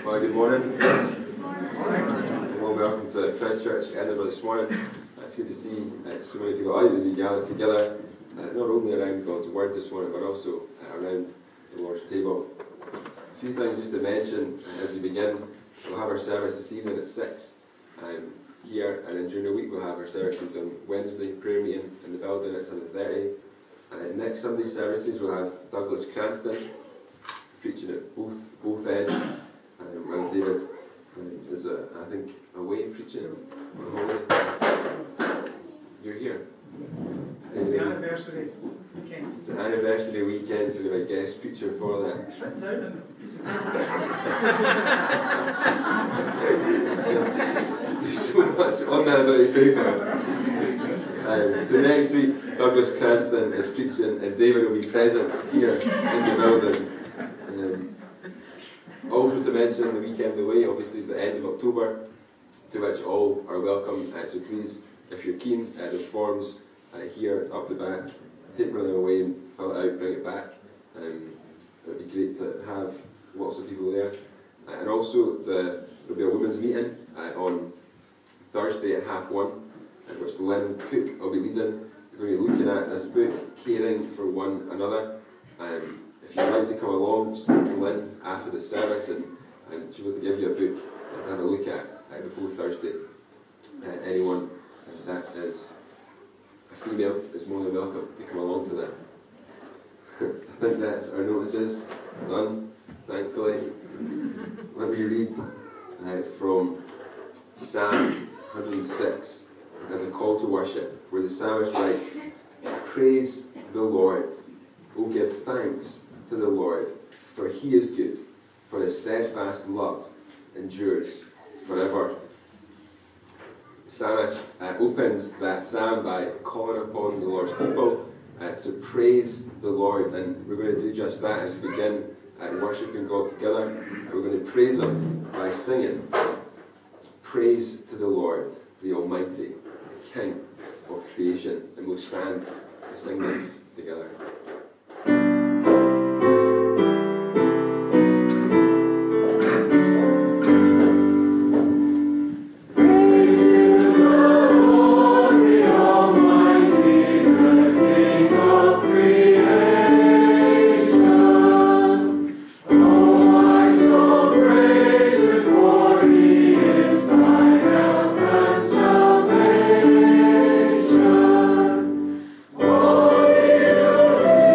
Well, good morning. Well, welcome to Christchurch, Edinburgh this morning. It's good to see so many people out as we gather together, not only around God's Word this morning, but also around the Lord's table. A few things just to mention as we begin. We'll have our service this evening at 6 here, and then during the week we'll have our services on Wednesday, prayer meeting in the building at 7:30. Next Sunday's services we'll have Douglas Cranston preaching at both ends. And David is, I think, away preaching on holiday. You're here. It's the anniversary weekend. It's the anniversary weekend, so we have a guest preacher for that. It's written down in the piece of paper. There's so much on that little paper. So next week, Douglas Cranston is preaching, and David will be present here in the building. Also to mention, the weekend away obviously is the end of October, to which all are welcome. So please, if you're keen, there's forms here up the back. Take one of them away and fill it out, bring it back. It would be great to have lots of people there. And also there'll be a women's meeting on Thursday at 1:30, which Lynn Cook will be leading. We're going to be looking at this book, Caring for One Another. If you'd like to come along, speak to Lynn after the service, and she will give you a book to have a look at before Thursday. Anyone that is a female is more than welcome to come along to that. I think that's our notices done, thankfully. Let me read from Psalm 106 as a call to worship, where the psalmist writes, "Praise the Lord, O give thanks to the Lord, for he is good, for his steadfast love endures forever." The psalmist opens that psalm by calling upon the Lord's people to praise the Lord, and we're going to do just that as we begin worshipping God together. We're going to praise him by singing, "Praise to the Lord, the Almighty, the King of creation," and we'll stand to sing this together. Oh,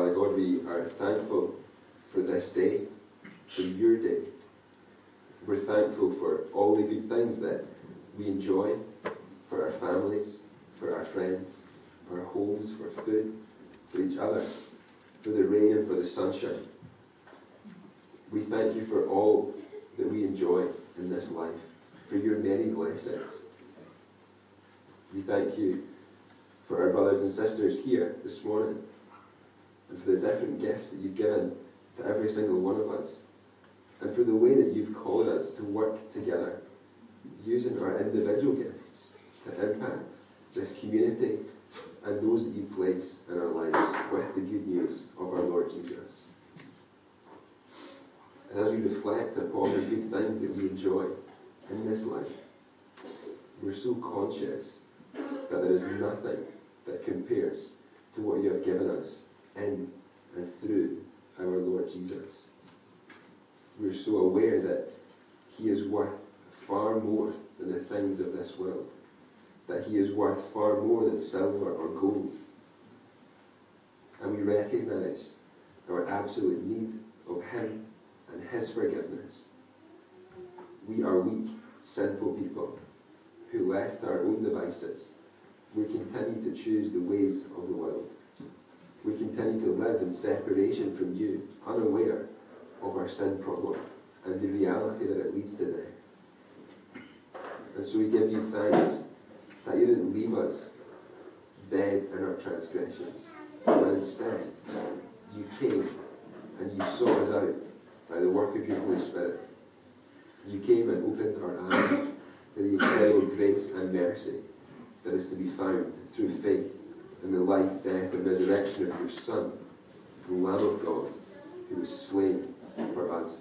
Father God, we are thankful for this day, for your day. We're thankful for all the good things that we enjoy, for our families, for our friends, for our homes, for food, for each other, for the rain and for the sunshine. We thank you for all that we enjoy in this life, for your many blessings. We thank you for our brothers and sisters here this morning, and for the different gifts that you've given to every single one of us, and for the way that you've called us to work together, using our individual gifts to impact this community and those that you place in our lives with the good news of our Lord Jesus. And as we reflect upon the good things that we enjoy in this life, we're so conscious that there is nothing that compares to what you have given us in and through our Lord Jesus. We're so aware that he is worth far more than the things of this world, that he is worth far more than silver or gold. And we recognize our absolute need of him and his forgiveness. We are weak, sinful people who, left to our own devices, we continue to choose the ways of the world. We continue to live in separation from you, unaware of our sin problem and the reality that it leads to death. And so we give you thanks that you didn't leave us dead in our transgressions, but instead you came and you saw us out by the work of your Holy Spirit. You came and opened our eyes to the incredible grace and mercy that is to be found through faith in the life, death, and resurrection of your Son, the Lamb of God, who was slain for us.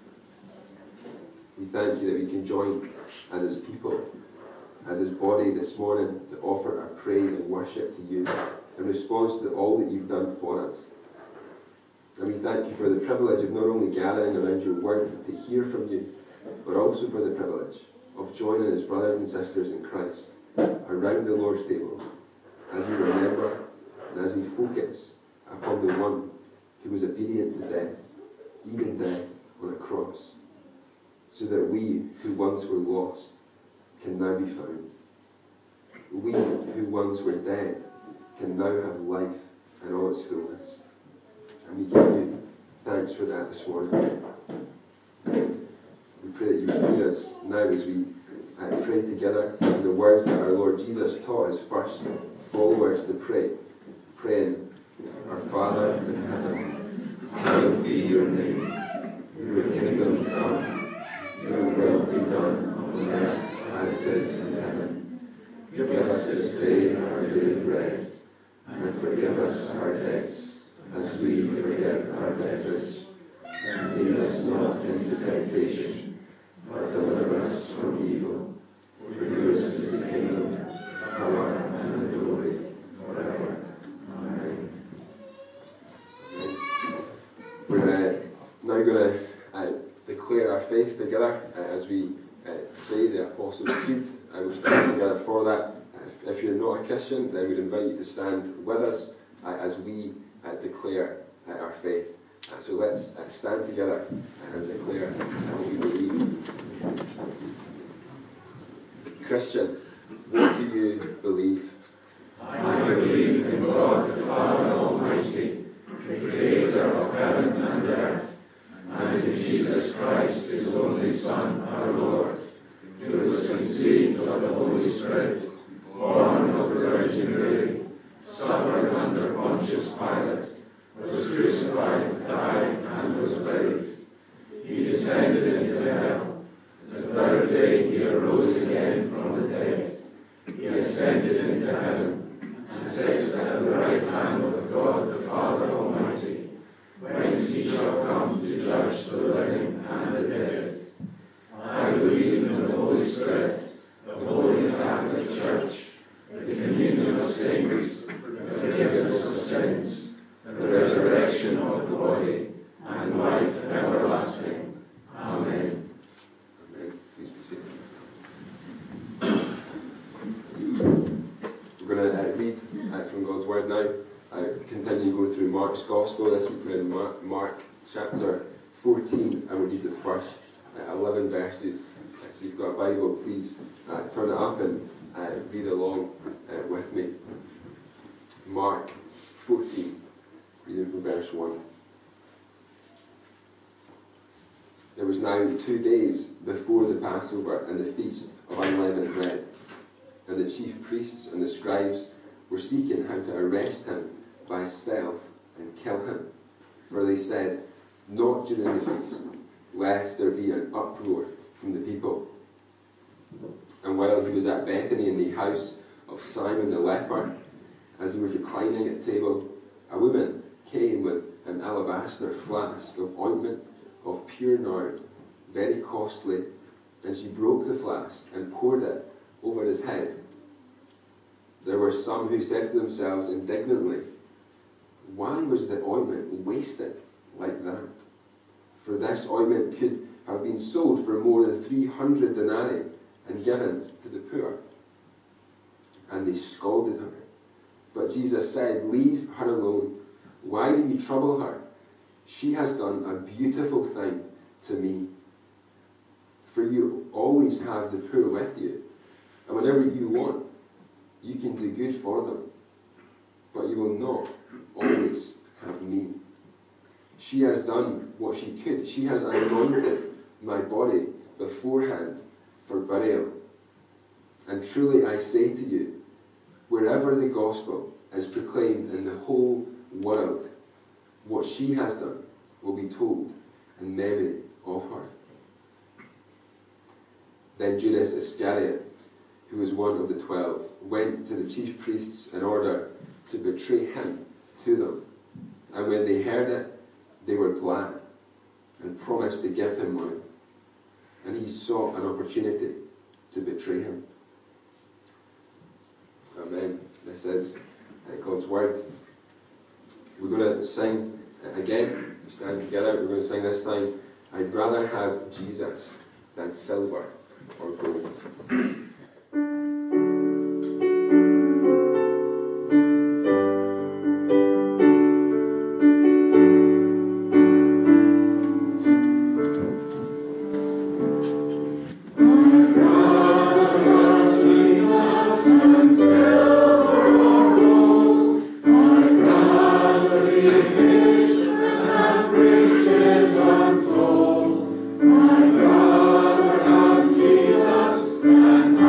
We thank you that we can join as his people, as his body this morning, to offer our praise and worship to you in response to all that you've done for us. And we thank you for the privilege of not only gathering around your word to hear from you, but also for the privilege of joining as brothers and sisters in Christ around the Lord's table, as we remember and as we focus upon the one who was obedient to death, even death on a cross, so that we who once were lost can now be found. We who once were dead can now have life in all its fullness. And we give you thanks for that this morning. We pray that you would lead us now as we pray together in the words that our Lord Jesus taught his first followers to pray, praying, Our Father in heaven, hallowed be your name. Your kingdom come, your will be done on earth as it is in heaven. Give us this day our daily bread, and forgive us our debts, as we forgive our debtors. And lead us not into temptation, but deliver us from evil. For yours is the kingdom, the power, and the glory, forever. Amen. We're now going to declare our faith together as we say the Apostles' Creed. We'll stand together for that. If you're not a Christian, then we'd invite you to stand with us as we declare our faith. So let's stand together and declare what we believe. Christian, what do you believe? I believe in God the Father Almighty, the Creator of heaven and earth, and in Jesus Christ, his only Son, our Lord, who was conceived of the Holy Spirit, born of the Virgin Mary, suffered under Pontius Pilate, was crucified, died, and was buried. He descended into hell. The third day he arose again from the dead. He ascended into heaven, and sits at the right hand of God the Father Almighty, whence he shall come to judge the living and the dead. I believe in the Holy Spirit, the Holy Catholic Church, the communion of saints, the forgiveness of sins, the resurrection of the body, and life everlasting. Amen. Amen. Please be seated. We're going to read from God's Word now continue to go through Mark's Gospel. This week we're in Mark chapter 14, and we'll read the first 11 verses. So you've got a Bible, please turn it up and read along with me. Mark 14, reading from verse 1. It was now 2 days before the Passover and the feast of unleavened bread, and the chief priests and the scribes were seeking how to arrest him by stealth and kill him. For they said, "Not during the feast, lest there be an uproar from the people." And while he was at Bethany in the house of Simon the leper, as he was reclining at table, a woman came with an alabaster flask of ointment of pure nard, very costly, and she broke the flask and poured it over his head. There were some who said to themselves indignantly, "Why was the ointment wasted like that? For this ointment could have been sold for more than 300 denarii and given to the poor." And they scolded her. But Jesus said, "Leave her alone. Why do you trouble her? She has done a beautiful thing to me. For you always have the poor with you, and whenever you want, you can do good for them. But you will not always have me. She has done what she could. She has anointed my body beforehand for burial. And truly I say to you, wherever the gospel is proclaimed in the whole world, what she has done will be told in memory of her." Then Judas Iscariot, who was one of the 12, went to the chief priests in order to betray him to them. And when they heard it, they were glad and promised to give him money. And he saw an opportunity to betray him. Amen. This is God's word. We're going to sing again. Stand together. We're going to sing this time, "I'd rather have Jesus than silver or gold." I'd rather have Jesus than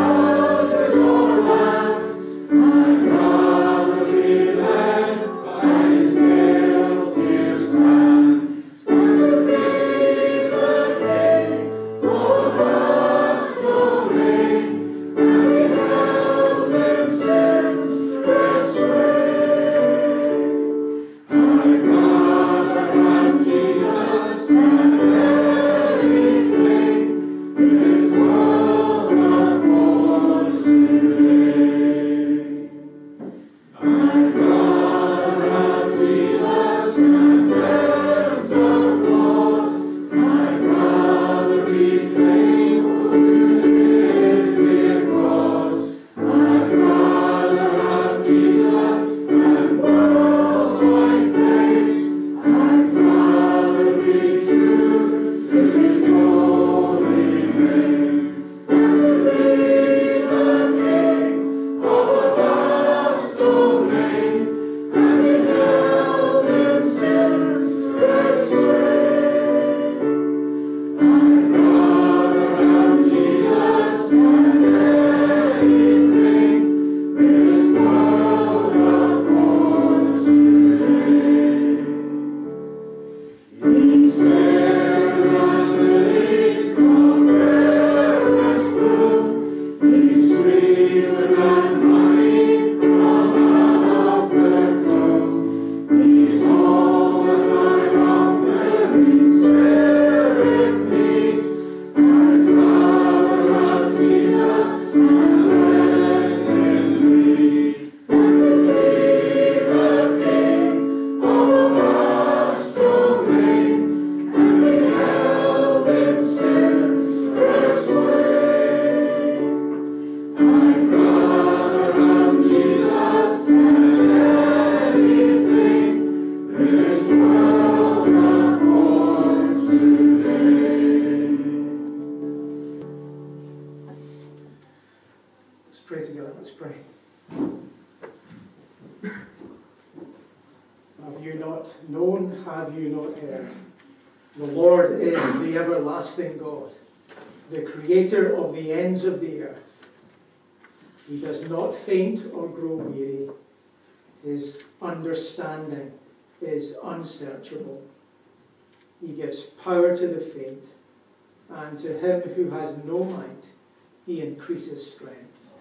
not known, have you not heard? The Lord is the everlasting God, the creator of the ends of the earth. He does not faint or grow weary. His understanding is unsearchable. He gives power to the faint, and to him who has no might, he increases strength.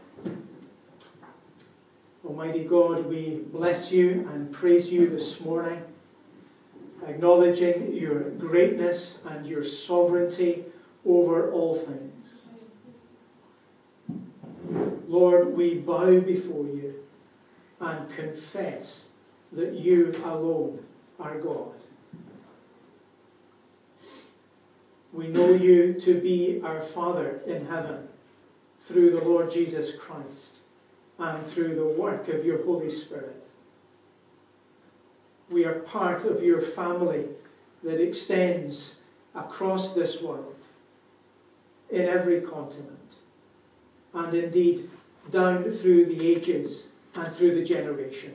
Almighty God, we bless you and praise you this morning, acknowledging your greatness and your sovereignty over all things. Lord, we bow before you and confess that you alone are God. We know you to be our Father in heaven through the Lord Jesus Christ and through the work of your Holy Spirit. We are part of your family that extends across this world, in every continent, and indeed down through the ages and through the generations.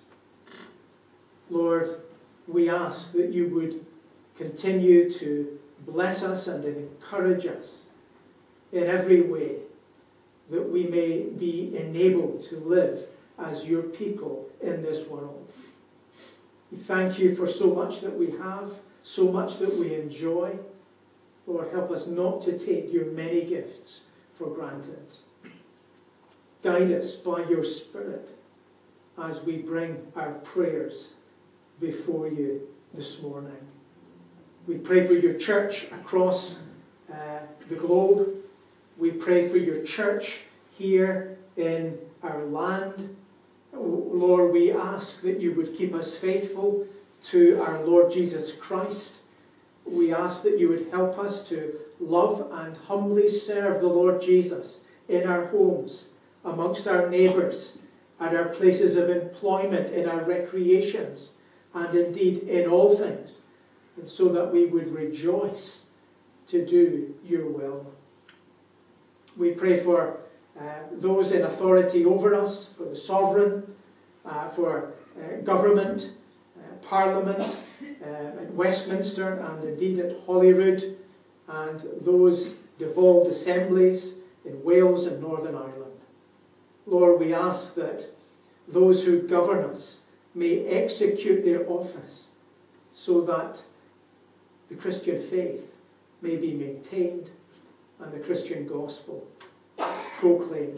Lord, we ask that you would continue to bless us and encourage us in every way, that we may be enabled to live as your people in this world. We thank you for so much that we have, so much that we enjoy. Lord, help us not to take your many gifts for granted. Guide us by your Spirit as we bring our prayers before you this morning. We pray for your church across the globe. We pray for your church here in our land. Lord, we ask that you would keep us faithful to our Lord Jesus Christ. We ask that you would help us to love and humbly serve the Lord Jesus in our homes, amongst our neighbours, at our places of employment, in our recreations, and indeed in all things, and so that we would rejoice to do your will. We pray for those in authority over us, for the sovereign, for government, Parliament, at Westminster, and indeed at Holyrood, and those devolved assemblies in Wales and Northern Ireland. Lord, we ask that those who govern us may execute their office so that the Christian faith may be maintained and the Christian gospel proclaimed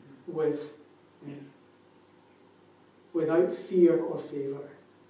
without fear or favour.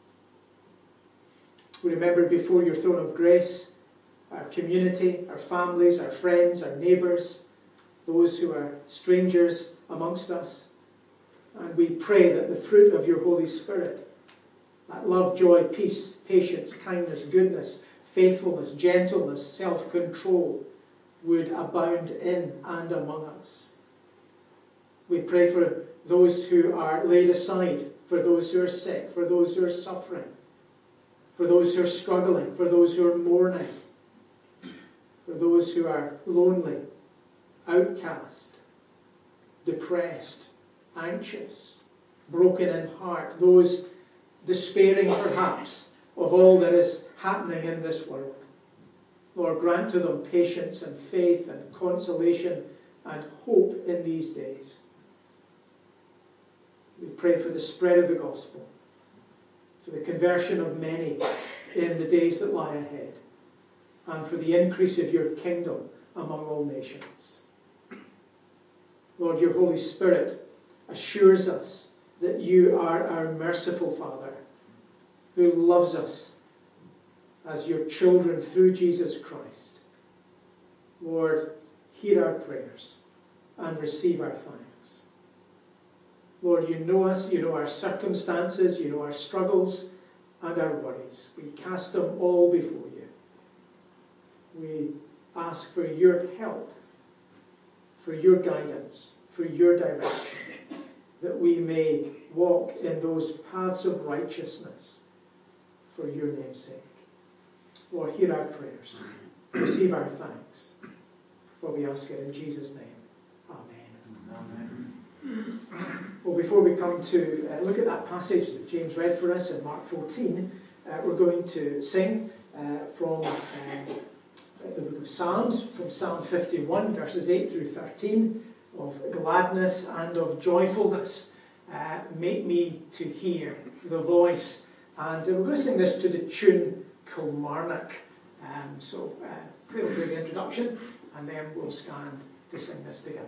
We remember before your throne of grace our community, our families, our friends, our neighbours, those who are strangers amongst us. And we pray that the fruit of your Holy Spirit, that love, joy, peace, patience, kindness, goodness, faithfulness, gentleness, self-control, would abound in and among us. We pray for those who are laid aside, for those who are sick, for those who are suffering, for those who are struggling, for those who are mourning, for those who are lonely, outcast, depressed, anxious, broken in heart, those despairing perhaps of all that is happening in this world. Lord, grant to them patience and faith and consolation and hope in these days. We pray for the spread of the gospel, for the conversion of many in the days that lie ahead, and for the increase of your kingdom among all nations. Lord, your Holy Spirit assures us that you are our merciful Father, who loves us as your children through Jesus Christ. Lord, hear our prayers and receive our thanks. Lord, you know us, you know our circumstances, you know our struggles and our worries. We cast them all before you. We ask for your help, for your guidance, for your direction, that we may walk in those paths of righteousness for your name's sake. Lord, hear our prayers. Receive our thanks. For we ask it in Jesus' name. Amen. Amen. Well, before we come to look at that passage that James read for us in Mark 14, we're going to sing from the book of Psalms, from Psalm 51, verses 8 through 13, of gladness and of joyfulness. Make me to hear the voice. And we're going to sing this to the tune Kilmarnock. So we'll do the introduction, and then we'll stand to sing this together.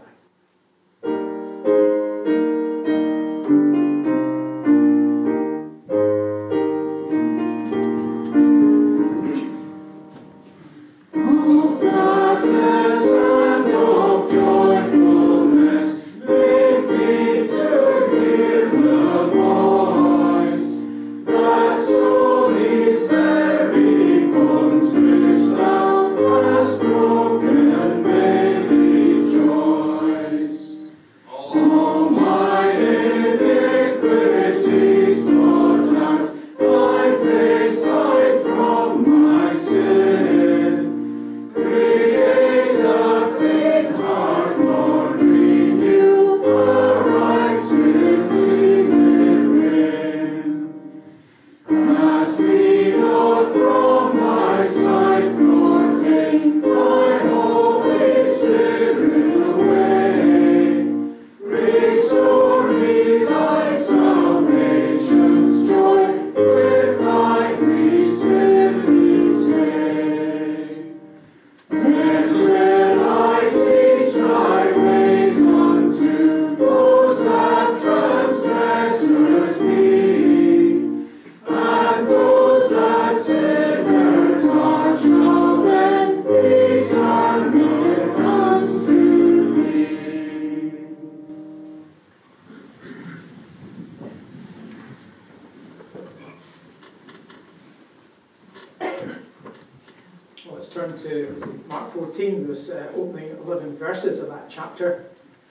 Turn to Mark 14, those opening 11 verses of that chapter.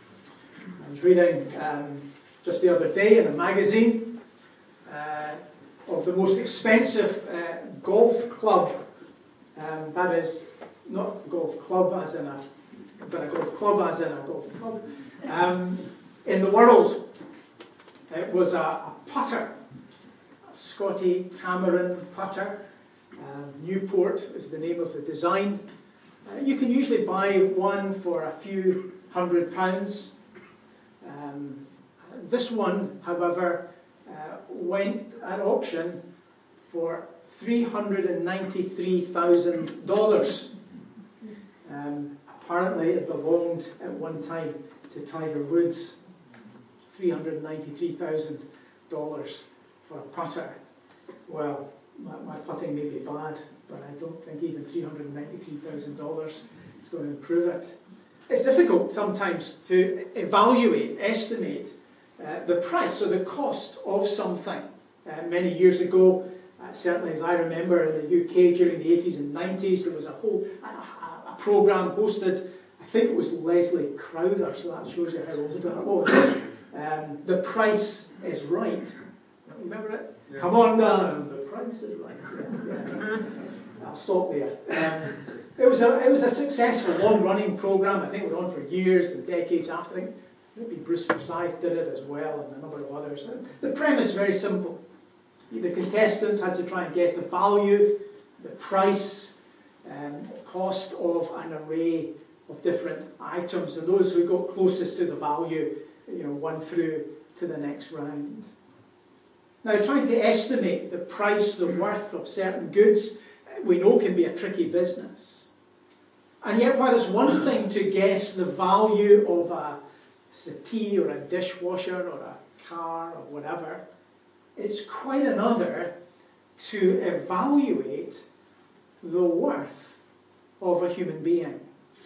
I was reading just the other day in a magazine of the most expensive golf club, that is, not a golf club as in but a golf club as in a golf club, in the world. It was a putter, a Scotty Cameron putter. Newport is the name of the design. You can usually buy one for a few £100. This one, however, went at auction for $393,000. Apparently it belonged at one time to Tiger Woods. $393,000 for a putter. Well, my putting may be bad, but I don't think even $393,000 is going to improve it. It's difficult sometimes to evaluate, estimate the price or the cost of something. Many years ago, certainly as I remember in the UK during the 80s and 90s, there was a programme hosted, I think it was Leslie Crowther, so that shows you how old that was. The Price is Right. Remember it? Yeah. Come on down, the price is right. Yeah. I'll stop there. It was a successful, long-running programme. I think it went on for years and decades after. I think maybe Bruce Forsyth did it as well, and a number of others. The premise is very simple. The contestants had to try and guess the value, the price, cost of an array of different items, and those who got closest to the value, won through to the next round. Now, trying to estimate the price, the worth of certain goods, we know can be a tricky business. And yet, while it's one thing to guess the value of a settee or a dishwasher or a car or whatever, it's quite another to evaluate the worth of a human being.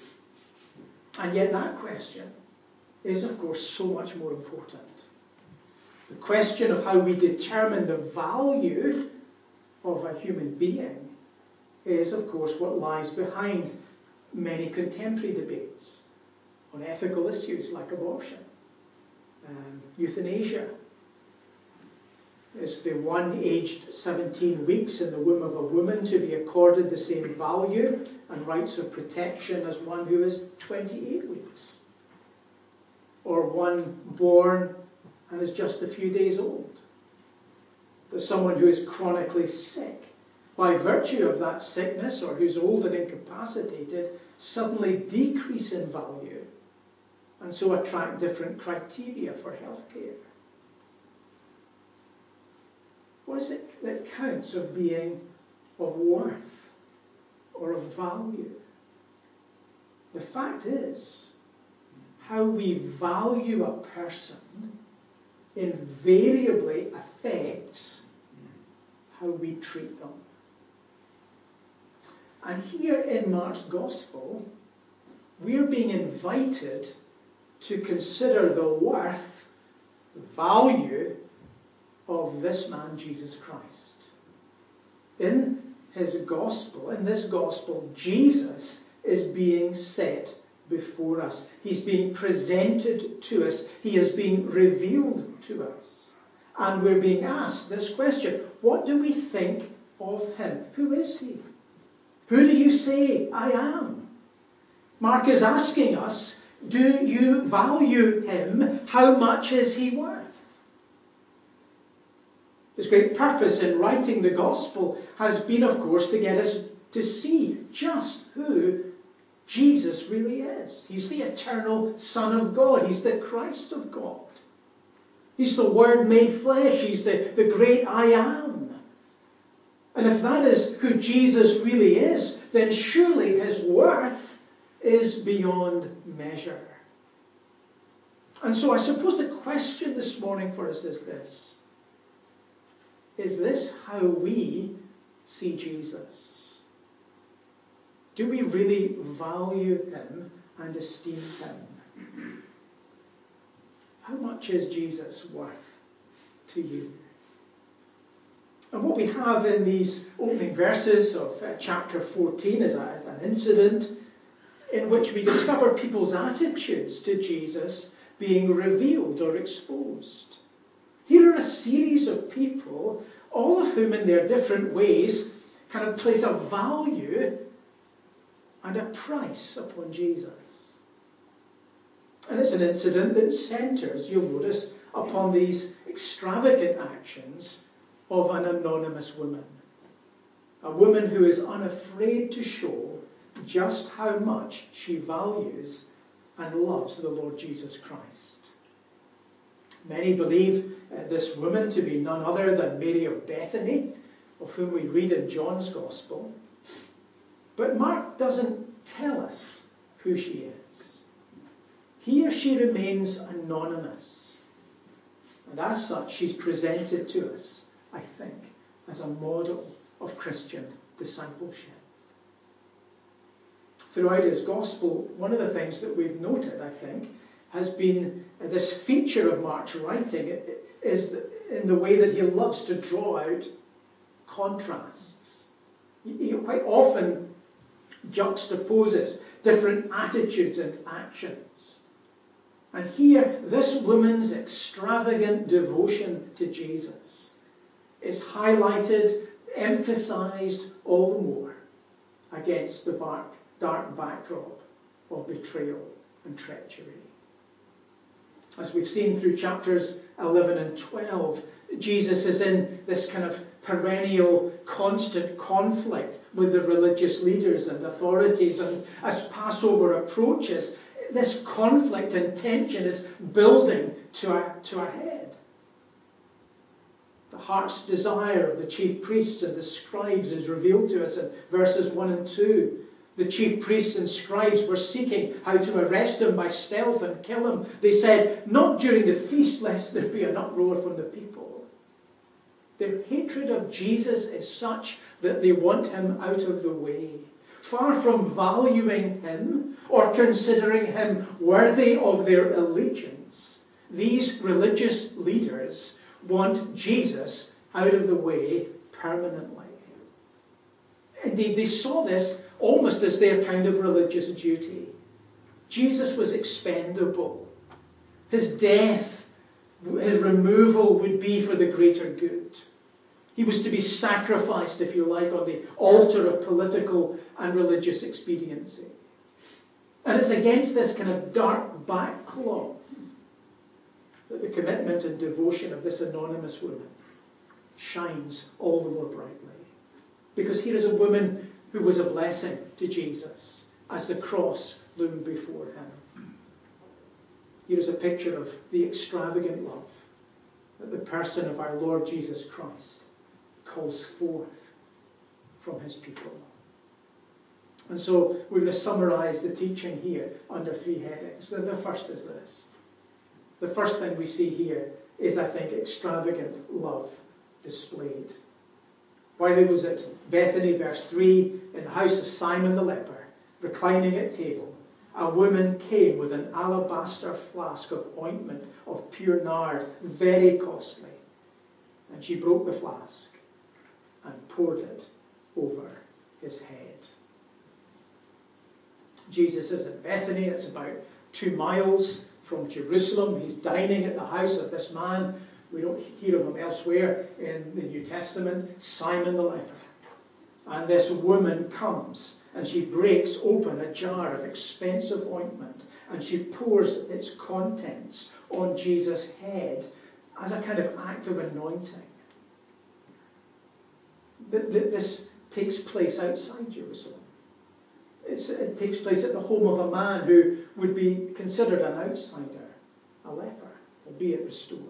And yet that question is, of course, so much more important. The question of how we determine the value of a human being is, of course, what lies behind many contemporary debates on ethical issues like abortion, euthanasia. Is the one aged 17 weeks in the womb of a woman to be accorded the same value and rights of protection as one who is 28 weeks? Or one born and is just a few days old? that someone who is chronically sick, by virtue of that sickness, or who's old and incapacitated, suddenly decrease in value, and so attract different criteria for healthcare? What is it that counts of being of worth or of value? The fact is, how we value a person invariably affects how we treat them. And here in Mark's Gospel, we're being invited to consider the worth, the value of this man, Jesus Christ. In this Gospel, Jesus is being set before us. He's being presented to us. He is being revealed to us. And we're being asked this question: what do we think of him? Who is he? Who do you say I am? Mark is asking us, do you value him? How much is he worth? His great purpose in writing the Gospel has been, of course, to get us to see just who Jesus really is. He's the eternal Son of God. He's the Christ of God. He's the Word made flesh. He's the great I am. And if that is who Jesus really is, then surely his worth is beyond measure. And so I suppose the question this morning for us is this: is this how we see Jesus? Do we really value him and esteem him? How much is Jesus worth to you? And what we have in these opening verses of chapter 14 is an incident in which we discover people's attitudes to Jesus being revealed or exposed. Here are a series of people, all of whom in their different ways kind of place a value and a price upon Jesus. And it's an incident that centres, you'll notice, upon these extravagant actions of an anonymous woman. A woman who is unafraid to show just how much she values and loves the Lord Jesus Christ. Many believe this woman to be none other than Mary of Bethany, of whom we read in John's Gospel. But Mark doesn't tell us who she is. Here she remains anonymous. And as such, she's presented to us, I think, as a model of Christian discipleship. Throughout his Gospel, one of the things that we've noted, I think, has been this feature of Mark's writing is in the way that he loves to draw out contrasts. He quite often juxtaposes different attitudes and actions. And here, this woman's extravagant devotion to Jesus is highlighted, emphasized all the more against the dark backdrop of betrayal and treachery. As we've seen through chapters 11 and 12, Jesus is in this kind of perennial, constant conflict with the religious leaders and authorities, and as Passover approaches, this conflict and tension is building to a head. The heart's desire of the chief priests and the scribes is revealed to us in verses 1 and 2. The chief priests and scribes were seeking how to arrest him by stealth and kill him. They said, not during the feast, lest there be an uproar from the people. Their hatred of Jesus is such that they want him out of the way. Far from valuing him or considering him worthy of their allegiance, these religious leaders want Jesus out of the way permanently. Indeed, they saw this almost as their kind of religious duty. Jesus was expendable. His death, his removal would be for the greater good. He was to be sacrificed, if you like, on the altar of political and religious expediency. And it's against this kind of dark backcloth that the commitment and devotion of this anonymous woman shines all the more brightly. Because here is a woman who was a blessing to Jesus as the cross loomed before him. Here is a picture of the extravagant love that the person of our Lord Jesus Christ calls forth from his people. And so we're going to summarize the teaching here under 3 headings. The first is this. The first thing we see here is, I think, extravagant love displayed. While he was at Bethany, verse 3, in the house of Simon the leper, reclining at table, a woman came with an alabaster flask of ointment of pure nard, very costly. And she broke the flask and poured it over his head. Jesus is at Bethany. It's about 2 miles from Jerusalem. He's dining at the house of this man. We don't hear of him elsewhere in the New Testament, Simon the leper. And this woman comes and she breaks open a jar of expensive ointment and she pours its contents on Jesus' head as a kind of act of anointing. This takes place outside Jerusalem. It takes place at the home of a man who would be considered an outsider, a leper, albeit restored.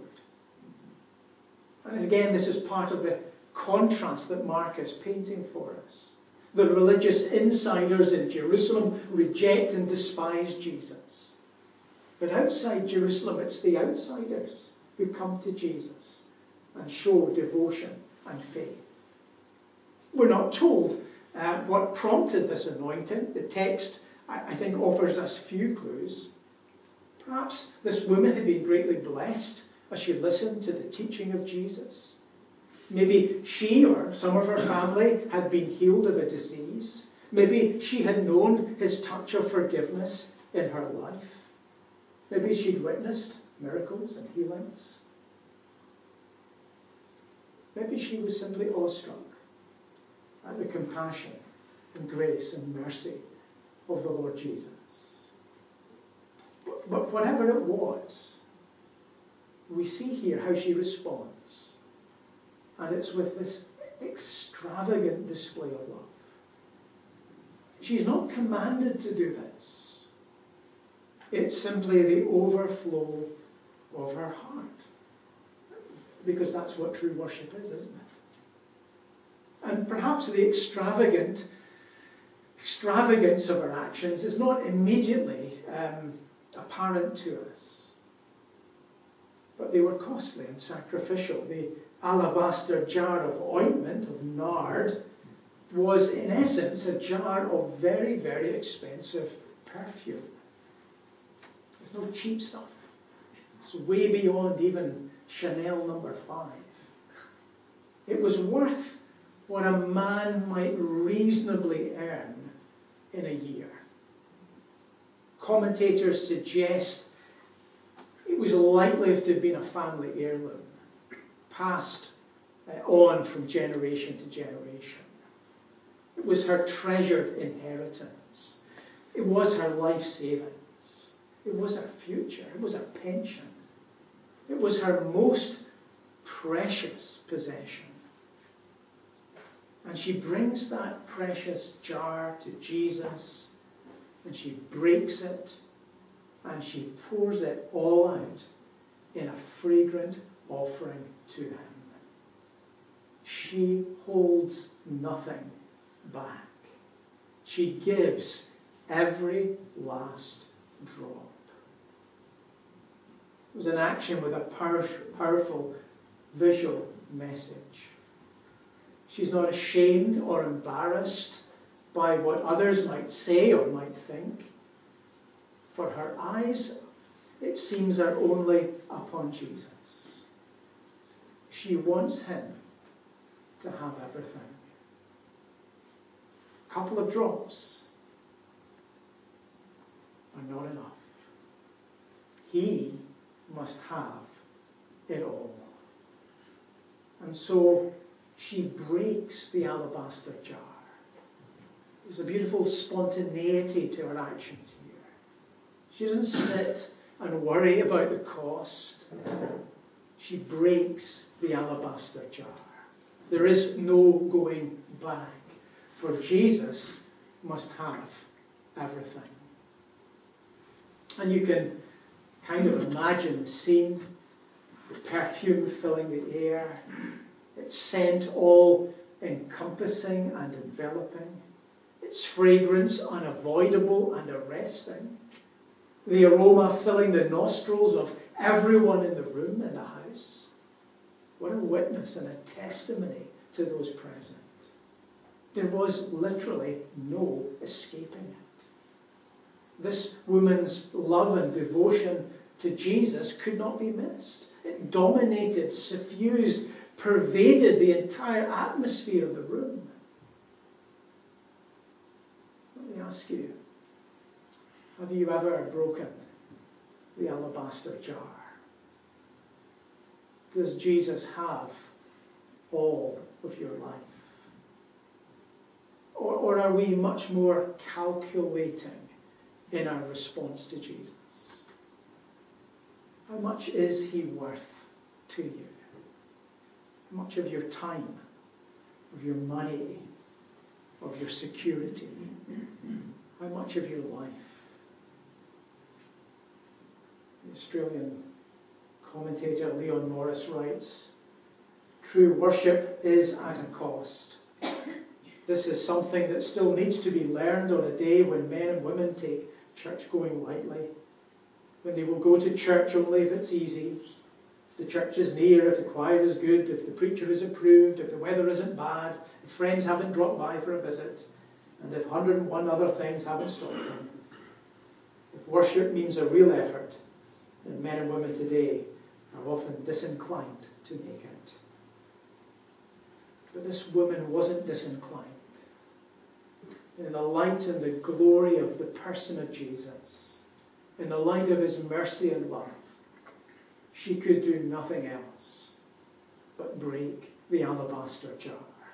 And again, this is part of the contrast that Mark is painting for us. The religious insiders in Jerusalem reject and despise Jesus. But outside Jerusalem, it's the outsiders who come to Jesus and show devotion and faith. We're not told what prompted this anointing. The text, I think, offers us few clues. Perhaps this woman had been greatly blessed as she listened to the teaching of Jesus. Maybe she or some of her family had been healed of a disease. Maybe she had known his touch of forgiveness in her life. Maybe she'd witnessed miracles and healings. Maybe she was simply awestruck at the compassion and grace and mercy of the Lord Jesus. But whatever it was, we see here how she responds. And it's with this extravagant display of love. She's not commanded to do this. It's simply the overflow of her heart. Because that's what true worship is, isn't it? And perhaps the extravagance of her actions is not immediately apparent to us. But they were costly and sacrificial. The alabaster jar of ointment, of nard, was in essence a jar of very, very expensive perfume. It's no cheap stuff. It's way beyond even Chanel No. 5. It was worth what a man might reasonably earn in a year. Commentators suggest it was likely to have been a family heirloom, passed on from generation to generation. It was her treasured inheritance. It was her life savings. It was her future. It was her pension. It was her most precious possession. And she brings that precious jar to Jesus, and she breaks it, and she pours it all out in a fragrant offering to him. She holds nothing back. She gives every last drop. It was an action with a powerful visual message. She's not ashamed or embarrassed by what others might say or might think. For her eyes, it seems, are only upon Jesus. She wants him to have everything. A couple of drops are not enough. He must have it all. And so she breaks the alabaster jar. There's a beautiful spontaneity to her actions here. She doesn't sit and worry about the cost. She breaks the alabaster jar. There is no going back, for Jesus must have everything. And you can kind of imagine the scene, the perfume filling the air, its scent all encompassing and enveloping, its fragrance unavoidable and arresting, the aroma filling the nostrils of everyone in the room, in the house. What a witness and a testimony to those present. There was literally no escaping it. This woman's love and devotion to Jesus could not be missed. It dominated, suffused, pervaded the entire atmosphere of the room. Let me ask you, have you ever broken the alabaster jar? Does Jesus have all of your life? Or are we much more calculating in our response to Jesus? How much is he worth to you? How much of your time, of your money, of your security? How much of your life? The Australian commentator Leon Morris writes, "True worship is at a cost. This is something that still needs to be learned on a day when men and women take church going lightly, when they will go to church only if it's easy, if the church is near, if the choir is good, if the preacher is approved, if the weather isn't bad, if friends haven't dropped by for a visit, and if 101 other things haven't stopped them. If worship means a real effort, then men and women today are often disinclined to make it." But this woman wasn't disinclined. In the light and the glory of the person of Jesus, in the light of his mercy and love, she could do nothing else but break the alabaster jar.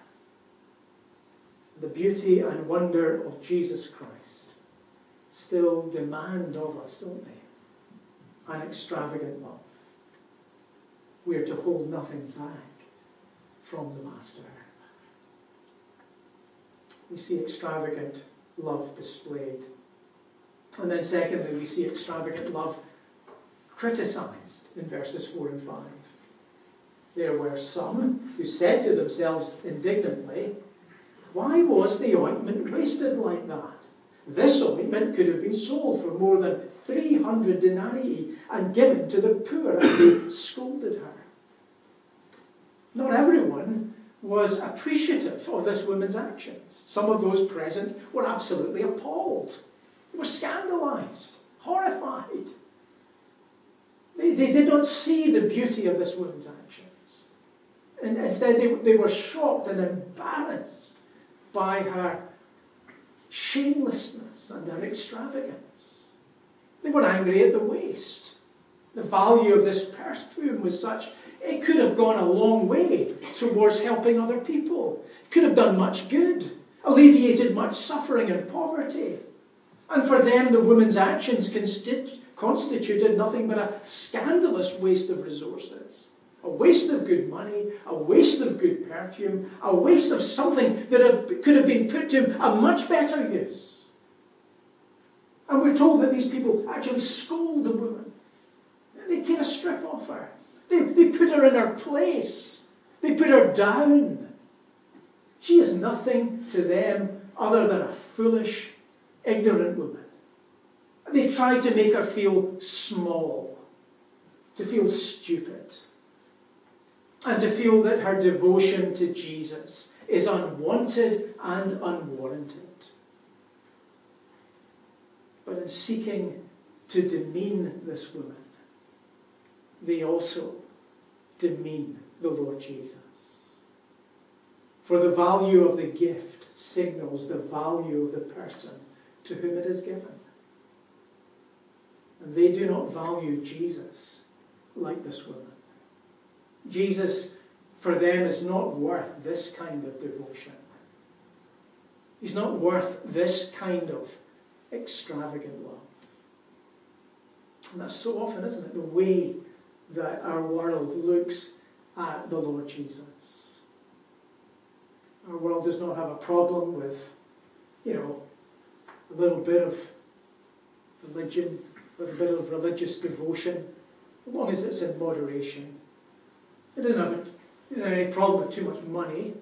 The beauty and wonder of Jesus Christ still demand of us, don't they? An extravagant love. We are to hold nothing back from the Master. We see extravagant love displayed. And then secondly, we see extravagant love criticized in verses 4 and 5. There were some who said to themselves indignantly, "Why was the ointment wasted like that? This ointment could have been sold for more than 300 denarii and given to the poor," and they scolded her. Not everyone was appreciative of this woman's actions. Some of those present were absolutely appalled. They were scandalized, horrified. They did not see the beauty of this woman's actions. And instead they were shocked and embarrassed by her shamelessness and her extravagance. They were angry at the waste. The value of this perfume was such, it could have gone a long way towards helping other people. It could have done much good, alleviated much suffering and poverty. And for them, the woman's actions constituted nothing but a scandalous waste of resources. A waste of good money, a waste of good perfume, a waste of something that could have been put to a much better use. And we're told that these people actually scold the woman. They take a strip off her. They put her in her place. They put her down. She is nothing to them other than a foolish, ignorant woman. They try to make her feel small, to feel stupid, and to feel that her devotion to Jesus is unwanted and unwarranted. But in seeking to demean this woman, they also demean the Lord Jesus. For the value of the gift signals the value of the person to whom it is given. And they do not value Jesus like this woman. Jesus, for them, is not worth this kind of devotion. He's not worth this kind of extravagant love. And that's so often, isn't it, the way that our world looks at the Lord Jesus. Our world does not have a problem with, a little bit of religion, a little bit of religious devotion, as long as it's in moderation. It doesn't have any problem with too much money,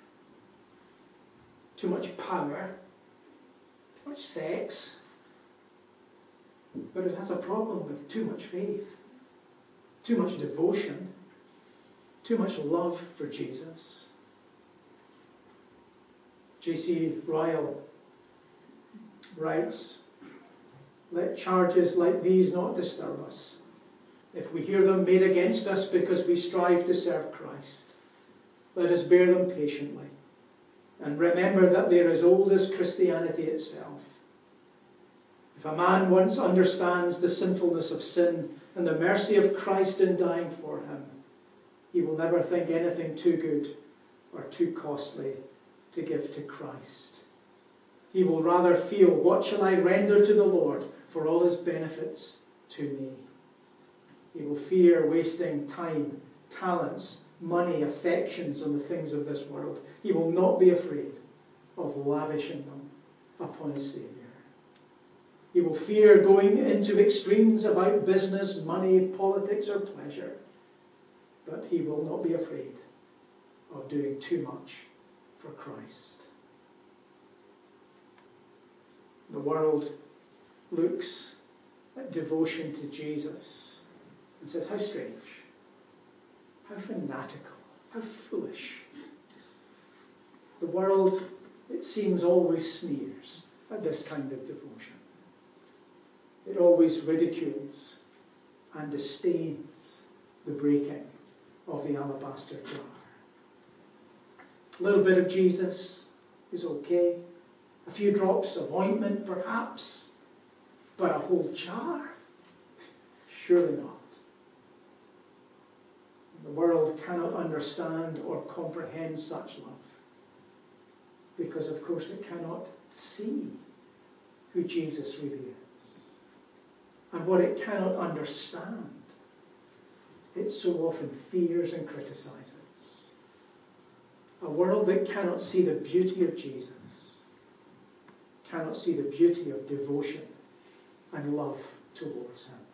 too much power, too much sex, but it has a problem with too much faith, too much devotion, too much love for Jesus. J.C. Ryle writes, "Let charges like these not disturb us. If we hear them made against us because we strive to serve Christ, let us bear them patiently and remember that they are as old as Christianity itself. If a man once understands the sinfulness of sin and the mercy of Christ in dying for him, he will never think anything too good or too costly to give to Christ. He will rather feel, what shall I render to the Lord for all his benefits to me? He will fear wasting time, talents, money, affections on the things of this world. He will not be afraid of lavishing them upon his Saviour. He will fear going into extremes about business, money, politics, or pleasure. But he will not be afraid of doing too much for Christ." The world looks at devotion to Jesus and says, how strange, how fanatical, how foolish. The world, it seems, always sneers at this kind of devotion. It always ridicules and disdains the breaking of the alabaster jar. A little bit of Jesus is okay. A few drops of ointment, perhaps. But a whole jar? Surely not. The world cannot understand or comprehend such love. Because, of course, it cannot see who Jesus really is. And what it cannot understand, it so often fears and criticizes. A world that cannot see the beauty of Jesus cannot see the beauty of devotion and love towards him.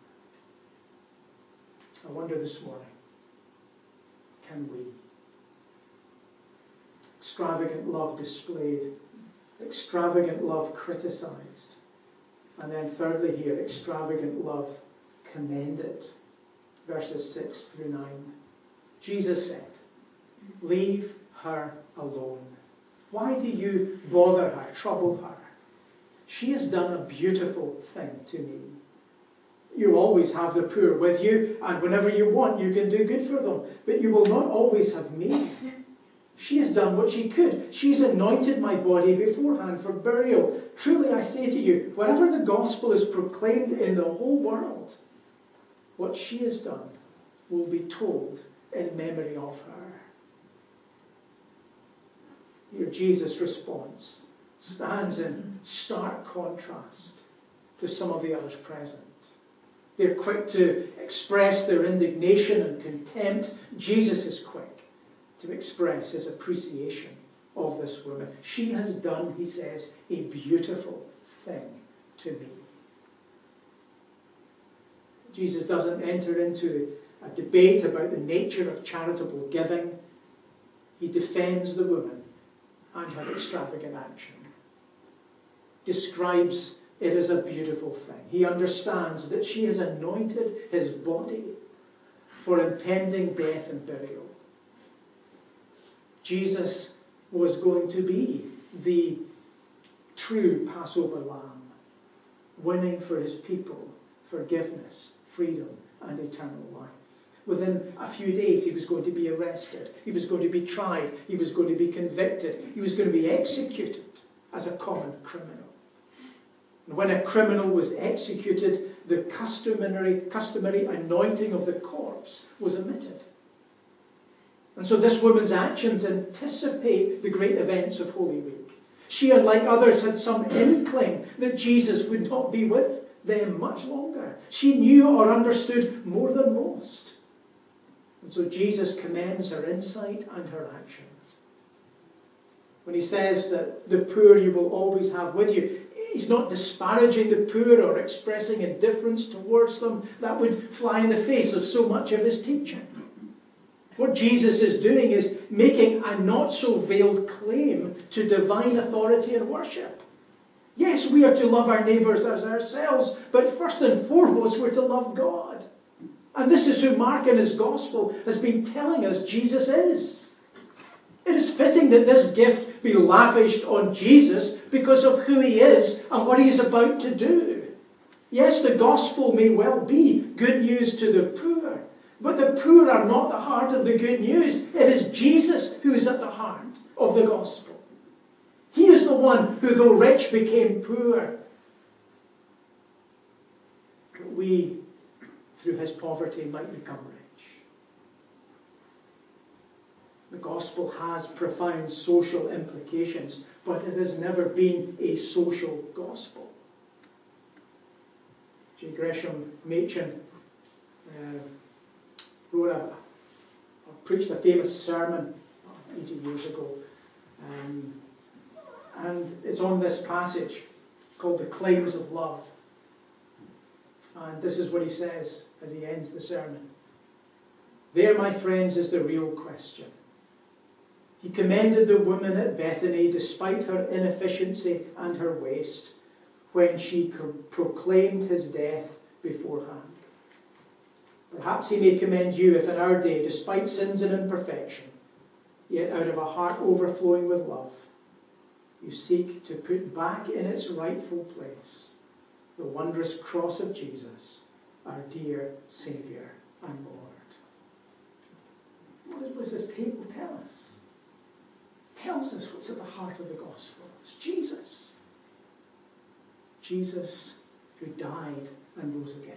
I wonder this morning, can we? Extravagant love displayed, extravagant love criticized, and then thirdly here, extravagant love commended. Verses 6 through 9. Jesus said, "Leave her alone. Why do you bother her, trouble her? She has done a beautiful thing to me. You always have the poor with you, and whenever you want, you can do good for them. But you will not always have me. She has done what she could. She's anointed my body beforehand for burial. Truly I say to you, wherever the gospel is proclaimed in the whole world, what she has done will be told in memory of her." Here Jesus' response stands in stark contrast to some of the others present. They're quick to express their indignation and contempt. Jesus is quick to express his appreciation of this woman. She has done, he says, a beautiful thing to me. Jesus doesn't enter into a debate about the nature of charitable giving. He defends the woman and her extravagant action. Describes it as a beautiful thing. He understands that she has anointed his body for impending death and burial. Jesus was going to be the true Passover lamb, winning for his people forgiveness, freedom, and eternal life. Within a few days, he was going to be arrested. He was going to be tried. He was going to be convicted. He was going to be executed as a common criminal. And when a criminal was executed, the customary anointing of the corpse was omitted. And so this woman's actions anticipate the great events of Holy Week. She, unlike others, had some inkling that Jesus would not be with them much longer. She knew or understood more than most. And so Jesus commends her insight and her action. when he says that the poor you will always have with you. He's not disparaging the poor or expressing indifference towards them. That would fly in the face of so much of his teaching. What Jesus is doing is making a not-so-veiled claim to divine authority and worship. Yes, we are to love our neighbours as ourselves, but first and foremost, we're to love God. And this is who Mark in his Gospel has been telling us Jesus is. It is fitting that this gift be lavished on Jesus because of who he is and what he is about to do. Yes, the Gospel may well be good news to the poor, but the poor are not the heart of the good news. It is Jesus who is at the heart of the Gospel. He is the one who, though rich, became poor. But we, through his poverty, might become rich. The gospel has profound social implications, but it has never been a social gospel. J. Gresham Machen preached a famous sermon 80 years ago, and it's on this passage called The Claims of Love. And this is what he says as he ends the sermon. There, my friends, is the real question. He commended the woman at Bethany despite her inefficiency and her waste when she proclaimed his death beforehand. Perhaps he may commend you if in our day, despite sins and imperfection, yet out of a heart overflowing with love, you seek to put back in its rightful place the wondrous cross of Jesus, our dear Saviour and Lord. What does this table tell us? It tells us what's at the heart of the gospel. It's Jesus. Jesus who died and rose again.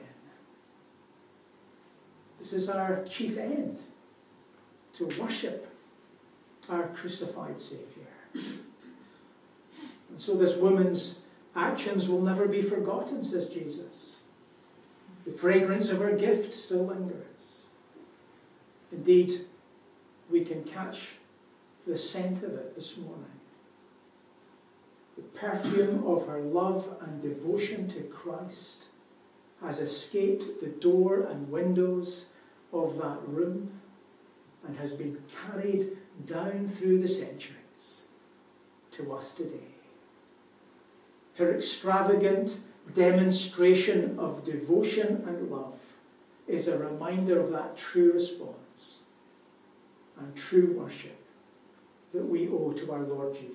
This is our chief end, to worship our crucified Saviour. And so this woman's actions will never be forgotten, says Jesus. The fragrance of her gift still lingers. Indeed, we can catch the scent of it this morning. The perfume of her love and devotion to Christ has escaped the door and windows of that room and has been carried down through the centuries to us today. Her extravagant demonstration of devotion and love is a reminder of that true response and true worship that we owe to our Lord Jesus.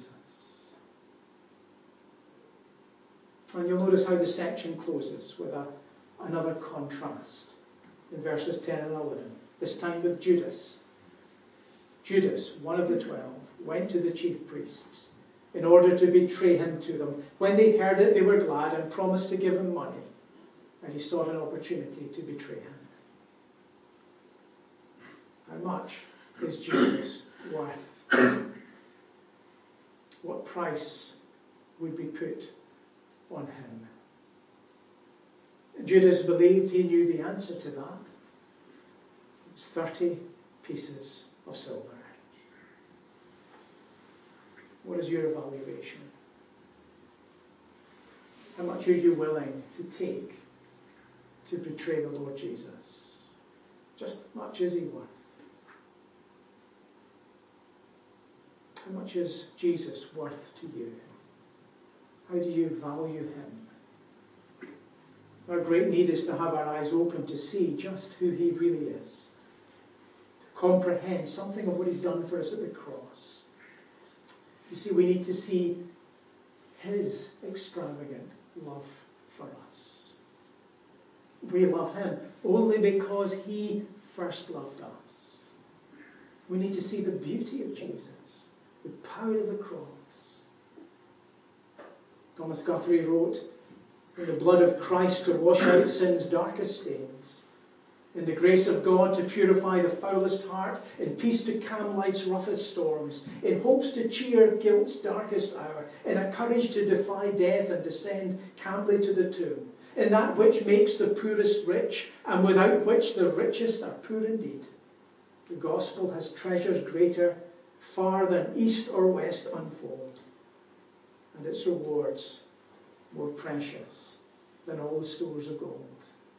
And you'll notice how the section closes with another contrast in verses 10 and 11, this time with Judas. Judas, one of the 12, went to the chief priests in order to betray him to them. When they heard it, they were glad and promised to give him money, and he sought an opportunity to betray him. How much is Jesus worth? What price would be put on him? Judas believed he knew the answer to that. It was 30 pieces of silver. What is your evaluation? How much are you willing to take to betray the Lord Jesus? Just how much is he worth? How much is Jesus worth to you? How do you value him? Our great need is to have our eyes open to see just who he really is, to comprehend something of what he's done for us at the cross. You see, we need to see his extravagant love for us. We love him only because he first loved us. We need to see the beauty of Jesus, the power of the cross. Thomas Guthrie wrote, "In the blood of Christ to wash out sin's darkest stains, in the grace of God to purify the foulest heart, in peace to calm life's roughest storms, in hopes to cheer guilt's darkest hour, in a courage to defy death and descend calmly to the tomb, in that which makes the poorest rich, and without which the richest are poor indeed. The gospel has treasures greater, far than east or west unfold, and its rewards more precious than all the stores of gold.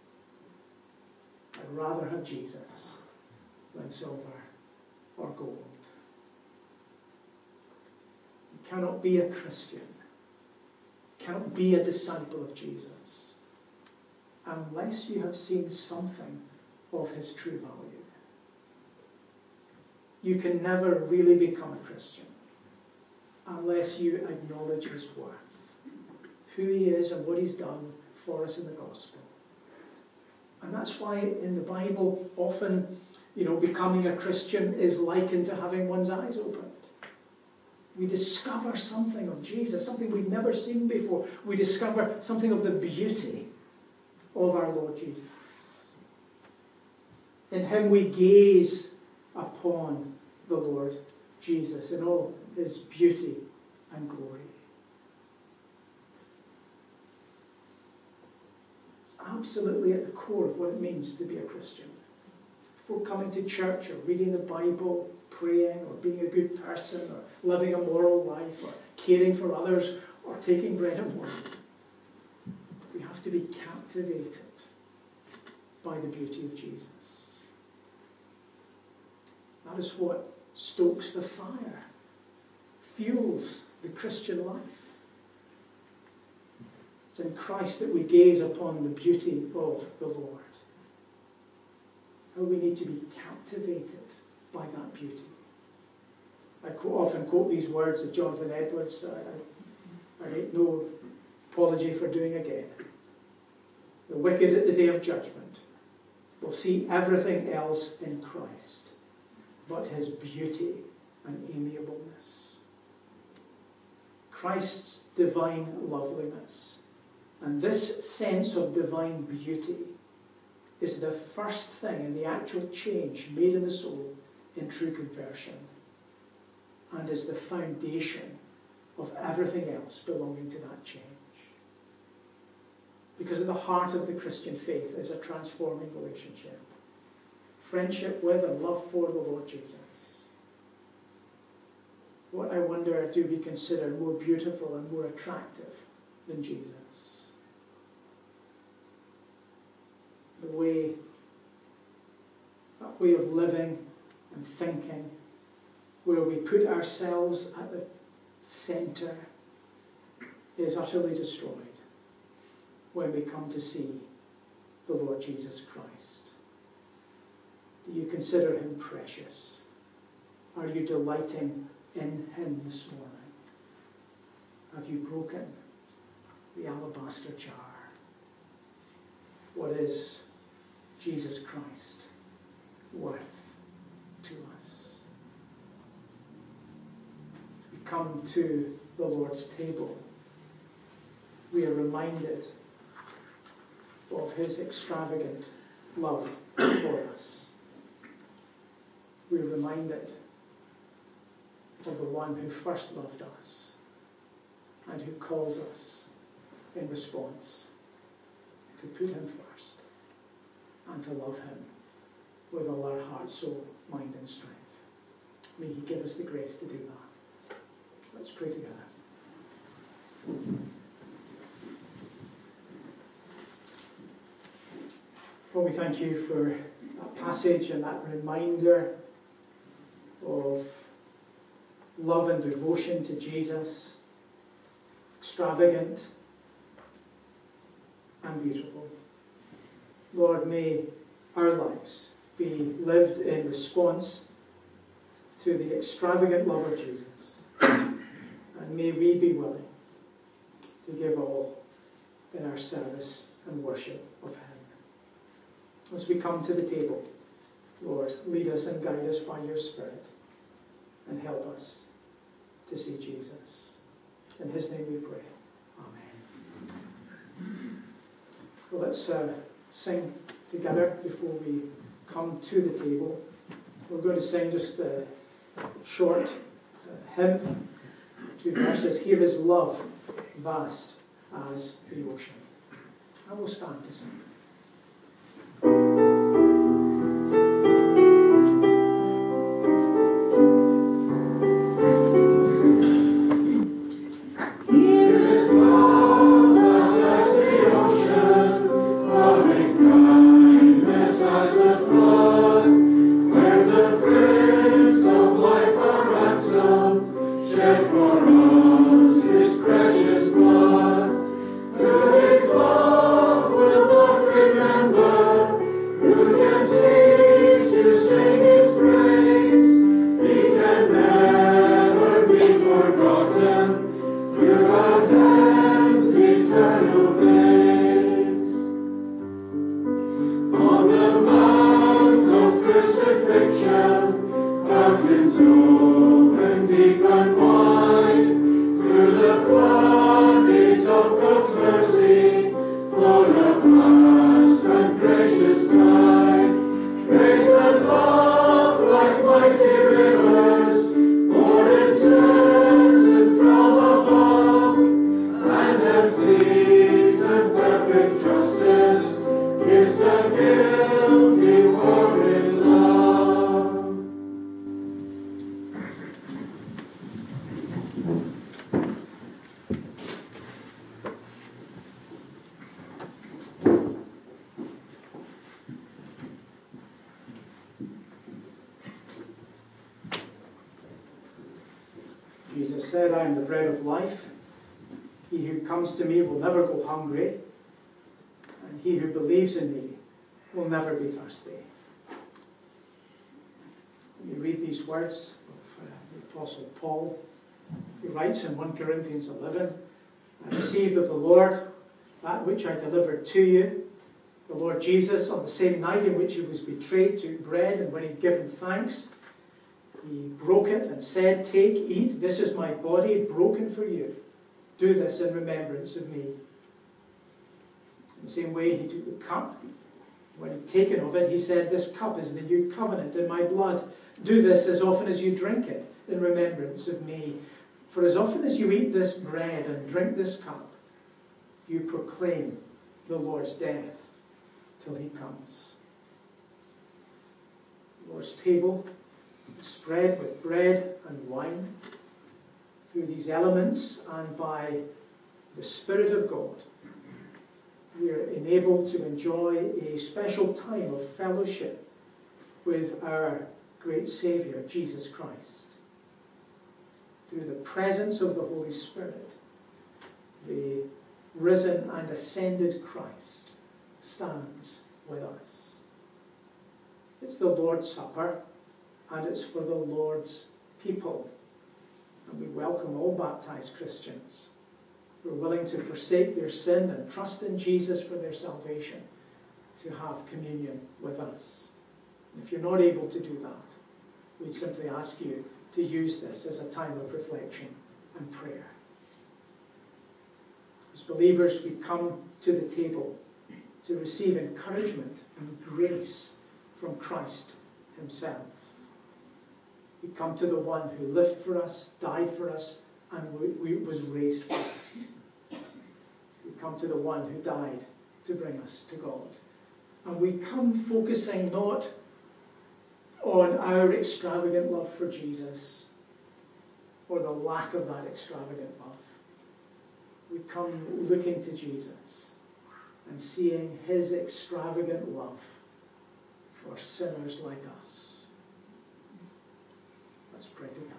I'd rather have Jesus than silver or gold. You cannot be a Christian, cannot be a disciple of Jesus, unless you have seen something of his true value. You can never really become a Christian unless you acknowledge his worth, who he is and what he's done for us in the gospel. And that's why in the Bible often, becoming a Christian is likened to having one's eyes opened. We discover something of Jesus, something we've never seen before. We discover something of the beauty of our Lord Jesus. In him we gaze upon the Lord Jesus in all his beauty and glory. It's absolutely at the core of what it means to be a Christian. For coming to church or reading the Bible, praying or being a good person or living a moral life or caring for others or taking bread and wine. We have to be captivated by the beauty of Jesus. That is what stokes the fire, fuels the Christian life. It's in Christ that we gaze upon the beauty of the Lord. How we need to be captivated by that beauty. I often quote these words of Jonathan Edwards. I make no apology for doing again. The wicked at the day of judgment will see everything else in Christ but his beauty and amiableness. Christ's divine loveliness. And this sense of divine beauty is the first thing in the actual change made in the soul in true conversion, and is the foundation of everything else belonging to that change. Because at the heart of the Christian faith is a transforming relationship. Friendship with and love for the Lord Jesus. What, I wonder, do we consider more beautiful and more attractive than Jesus? That way of living and thinking, where we put ourselves at the centre, is utterly destroyed when we come to see the Lord Jesus Christ. Do you consider him precious? Are you delighting in him this morning? Have you broken the alabaster jar? What is Jesus Christ worth to us? As we come to the Lord's table, we are reminded of his extravagant love for us. We're reminded of the one who first loved us and who calls us in response to put him first and to love him with all our heart, soul, mind and strength. May he give us the grace to do that. Let's pray together. Lord, we thank you for that passage and that reminder of love and devotion to Jesus, extravagant and beautiful. Lord, may our lives be lived in response to the extravagant love of Jesus, and may we be willing to give all in our service and worship of him. As we come to the table, Lord, lead us and guide us by your Spirit and help us to see Jesus. In his name we pray. Amen. Well, let's sing together before we come to the table. We're going to sing just a short hymn, 2 verses. Here is love, vast as the ocean. And we'll stand to sing. Jesus said, I am the bread of life. He who comes to me will never go hungry, and he who believes in me will never be thirsty. Let me read these words of the Apostle Paul. He writes in 1 Corinthians 11, I received of the Lord that which I delivered to you. The Lord Jesus, on the same night in which he was betrayed, took bread, and when he had given thanks, he broke it and said, Take, eat, this is my body broken for you. Do this in remembrance of me. In the same way, he took the cup. When he had taken of it, he said, This cup is the new covenant in my blood. Do this as often as you drink it in remembrance of me. For as often as you eat this bread and drink this cup, you proclaim the Lord's death till he comes. The Lord's table spread with bread and wine. Through these elements and by the Spirit of God, we are enabled to enjoy a special time of fellowship with our great Saviour, Jesus Christ. Through the presence of the Holy Spirit, the risen and ascended Christ stands with us. It's the Lord's Supper, and it's for the Lord's people. And we welcome all baptized Christians who are willing to forsake their sin and trust in Jesus for their salvation to have communion with us. And if you're not able to do that, we'd simply ask you to use this as a time of reflection and prayer. As believers, we come to the table to receive encouragement and grace from Christ himself. We come to the one who lived for us, died for us, and was raised for us. We come to the one who died to bring us to God. And we come focusing not on our extravagant love for Jesus or the lack of that extravagant love. We come looking to Jesus and seeing his extravagant love for sinners like us. Let's pray together.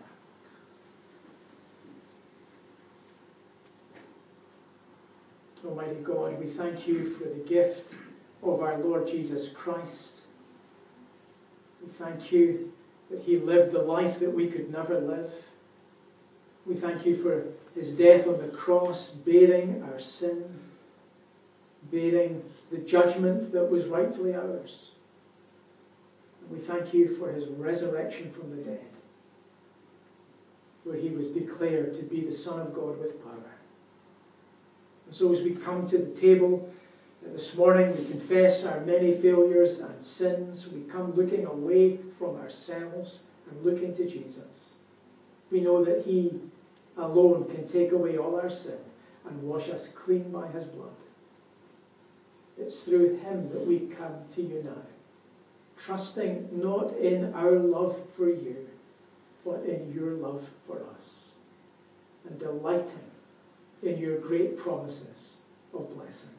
Almighty God, we thank you for the gift of our Lord Jesus Christ. We thank you that he lived the life that we could never live. We thank you for his death on the cross, bearing our sin, bearing the judgment that was rightfully ours. And we thank you for his resurrection from the dead, where he was declared to be the Son of God with power. And so as we come to the table this morning, we confess our many failures and sins. We come looking away from ourselves and looking to Jesus. We know that he alone can take away all our sin and wash us clean by his blood. It's through him that we come to you now, trusting not in our love for you, but in your love for us, and delighting in your great promises of blessing.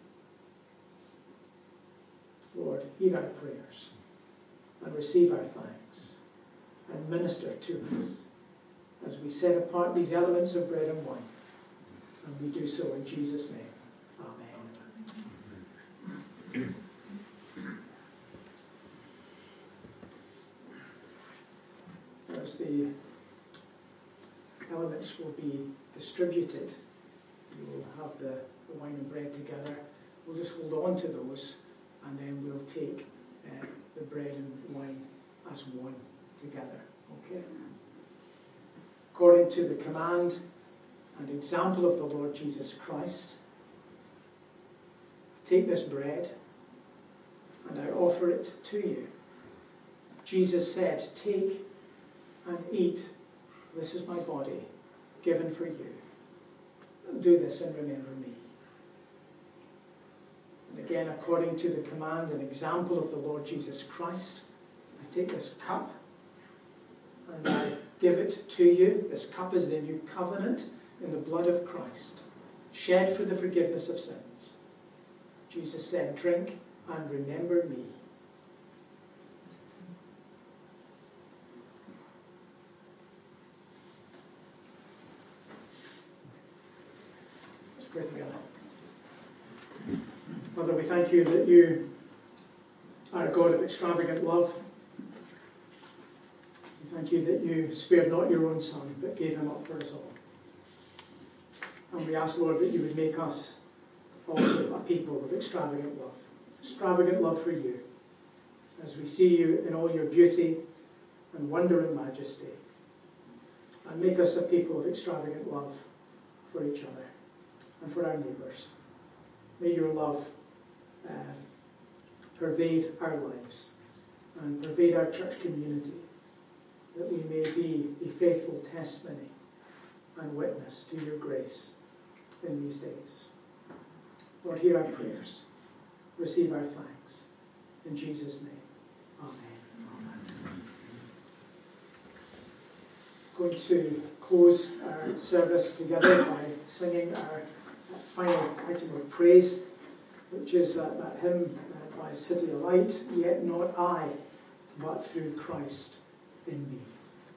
Lord, hear our prayers and receive our thanks and minister to us as we set apart these elements of bread and wine. And we do so in Jesus' name. Amen. As the elements will be distributed, we will have the wine and bread together. We'll just hold on to those, and then we'll take the bread and wine as one together. Okay? According to the command and example of the Lord Jesus Christ, take this bread, and I offer it to you. Jesus said, Take and eat. This is my body given for you. Do this and remember me. And again, according to the command and example of the Lord Jesus Christ, I take this cup and I give it to you. This cup is the new covenant in the blood of Christ, shed for the forgiveness of sins. Jesus said, Drink and remember me. pray together. Father, we thank you that you are a God of extravagant love. We thank you that you spared not your own Son, but gave him up for us all. And we ask, Lord, that you would make us also a people of extravagant love. Extravagant love for you, as we see you in all your beauty and wonder and majesty. And make us a people of extravagant love for each other and for our neighbours. May your love pervade our lives and pervade our church community, that we may be a faithful testimony and witness to your grace in these days. Lord, hear our prayers. Receive our thanks. In Jesus' name, amen. Going to close our service together by singing our final item of praise, which is that hymn by City of Light, Yet Not I, but Through Christ in Me.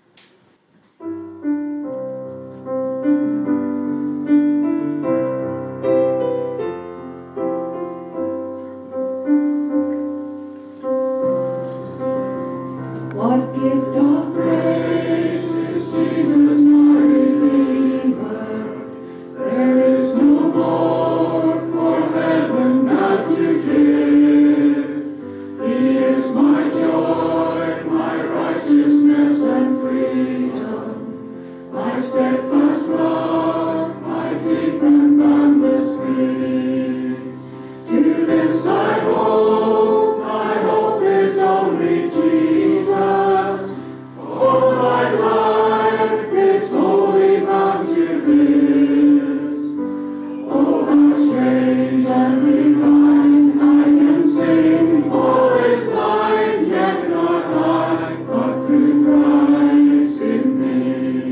What gift of grace is Jesus my Redeemer? There is no more for heaven now to give. He is my joy, my righteousness and freedom, my steadfast love, my deep and boundless peace. To this I hold, my hope is only Jesus. For my life is wholly bound to this. Oh, how strange and divine, I can sing, all is thine, yet not I, but through Christ in me.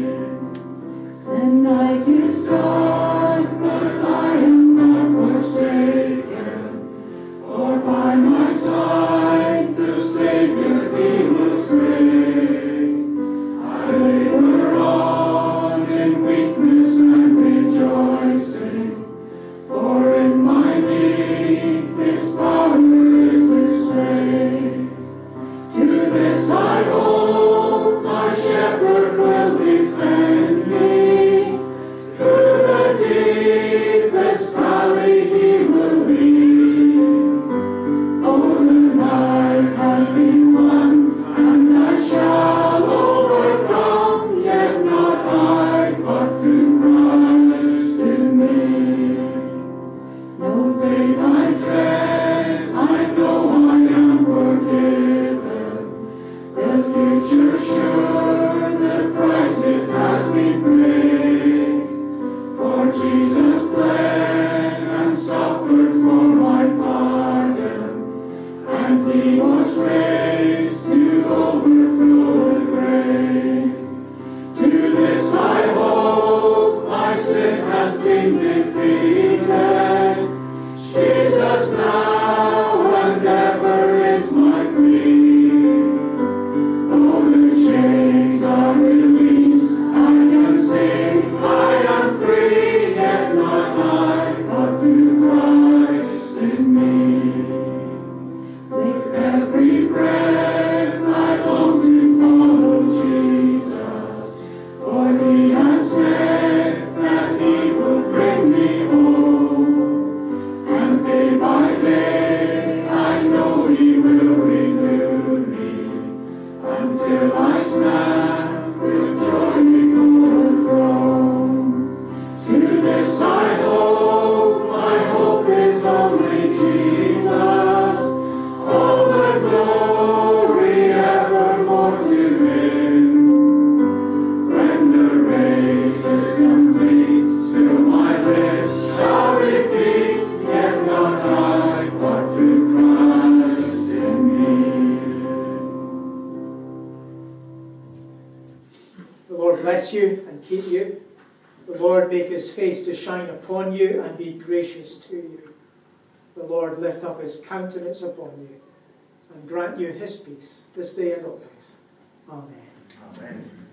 The night is dark, but I am not forsaken, for by my side the Savior he will stay. I labor on in weakness and rejoicing, for in my need his power is displayed. To this I hold, my shepherd will defend me. Through the deepest valley he will lead. Oh, the night has been won, and I shall overcome, yet not I, but through Christ in me. No fate I dread, I know I am forgiven. The future sure, the price it has been paid. For Jesus bled and suffered for my pardon, and he was raised to overthrow the grave. To this I hold, my sin has been defeated. Jesus now and ever is my plea. Oh, the chains are released, I can sing, I am free, yet not I, but through Christ in me. With every breath I long to follow Jesus, for he has said that he will bring me home. And day by day I know he will renew me, until I stand with joy before the throne. To this I hold, my hope is only Jesus. All the glory evermore to him. When the race is complete, still my lips shall repeat, yet not I, but through Christ in me. The Lord bless you and keep you. The Lord make his face to shine upon you and be gracious to you. The Lord lift up his countenance upon you and grant you his peace this day and always. Amen. Amen.